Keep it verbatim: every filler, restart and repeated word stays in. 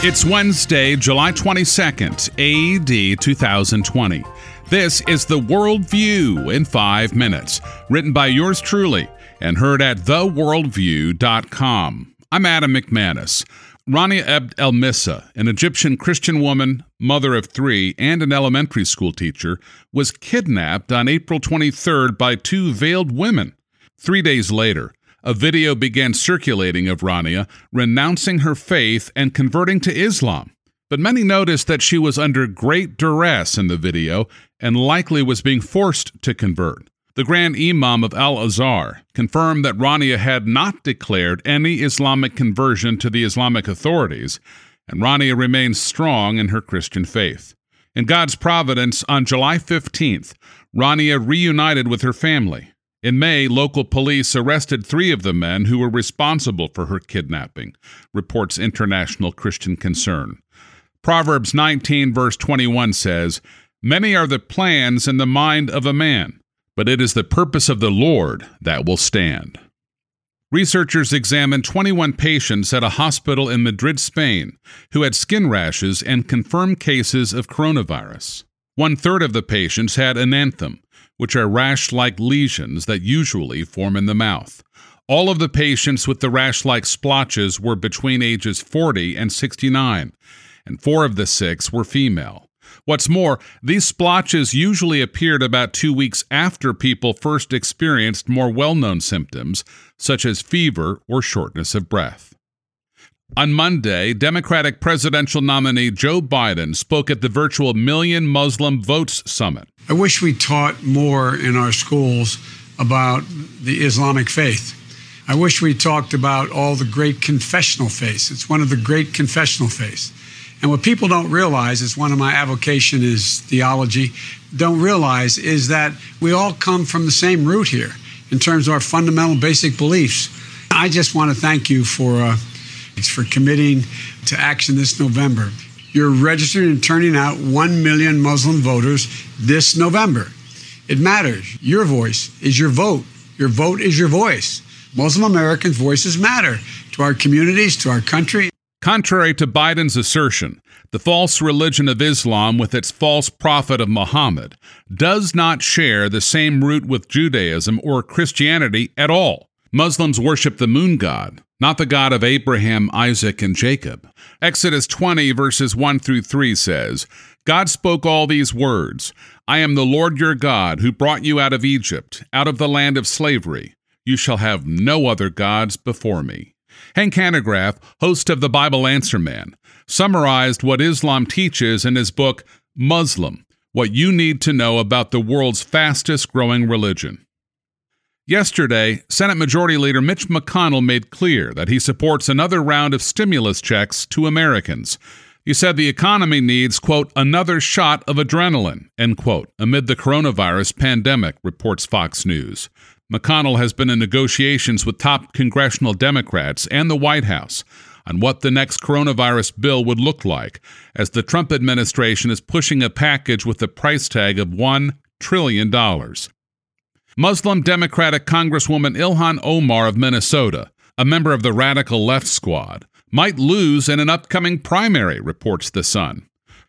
It's Wednesday, July twenty-second, A D two thousand twenty. This is The Worldview in five minutes, written by yours truly and heard at the worldview dot com. I'm Adam McManus. Rania Abd El-Missa, an Egyptian Christian woman, mother of three, and an elementary school teacher, was kidnapped on April twenty-third by two veiled women. Three days later, a video began circulating of Rania renouncing her faith and converting to Islam. But many noticed that she was under great duress in the video and likely was being forced to convert. The Grand Imam of Al-Azhar confirmed that Rania had not declared any Islamic conversion to the Islamic authorities, and Rania remains strong in her Christian faith. In God's providence, on July fifteenth, Rania reunited with her family. In May, local police arrested three of the men who were responsible for her kidnapping, reports International Christian Concern. Proverbs nineteen, verse twenty-one says, "Many are the plans in the mind of a man, but it is the purpose of the Lord that will stand." Researchers examined twenty-one patients at a hospital in Madrid, Spain, who had skin rashes and confirmed cases of coronavirus. One-third of the patients had ananthem, which are rash-like lesions that usually form in the mouth. All of the patients with the rash-like splotches were between ages forty and sixty-nine, and four of the six were female. What's more, these splotches usually appeared about two weeks after people first experienced more well-known symptoms, such as fever or shortness of breath. On Monday, Democratic presidential nominee Joe Biden spoke at the virtual Million Muslim Votes Summit. I wish we taught more in our schools about the Islamic faith. I wish we talked about all the great confessional faiths. It's one of the great confessional faiths. And what people don't realize, is one of my avocation is theology, don't realize is that we all come from the same root here in terms of our fundamental basic beliefs. I just want to thank you for uh, for committing to action this November. You're registering and turning out one million Muslim voters this November. It matters. Your voice is your vote. Your vote is your voice. Muslim Americans' voices matter to our communities, to our country. Contrary to Biden's assertion, the false religion of Islam, with its false prophet of Muhammad, does not share the same root with Judaism or Christianity at all. Muslims worship the moon god, not the God of Abraham, Isaac, and Jacob. Exodus twenty, verses one through three says, "God spoke all these words, I am the Lord your God, who brought you out of Egypt, out of the land of slavery. You shall have no other gods before me." Hank Hanegraaff, host of the Bible Answer Man, summarized what Islam teaches in his book, Muslim, What You Need to Know About the World's Fastest Growing Religion. Yesterday, Senate Majority Leader Mitch McConnell made clear that he supports another round of stimulus checks to Americans. He said the economy needs, quote, "another shot of adrenaline," end quote, amid the coronavirus pandemic, reports Fox News. McConnell has been in negotiations with top congressional Democrats and the White House on what the next coronavirus bill would look like, as the Trump administration is pushing a package with a price tag of one trillion dollars. Muslim Democratic Congresswoman Ilhan Omar of Minnesota, a member of the Radical Left Squad, might lose in an upcoming primary, reports The Sun.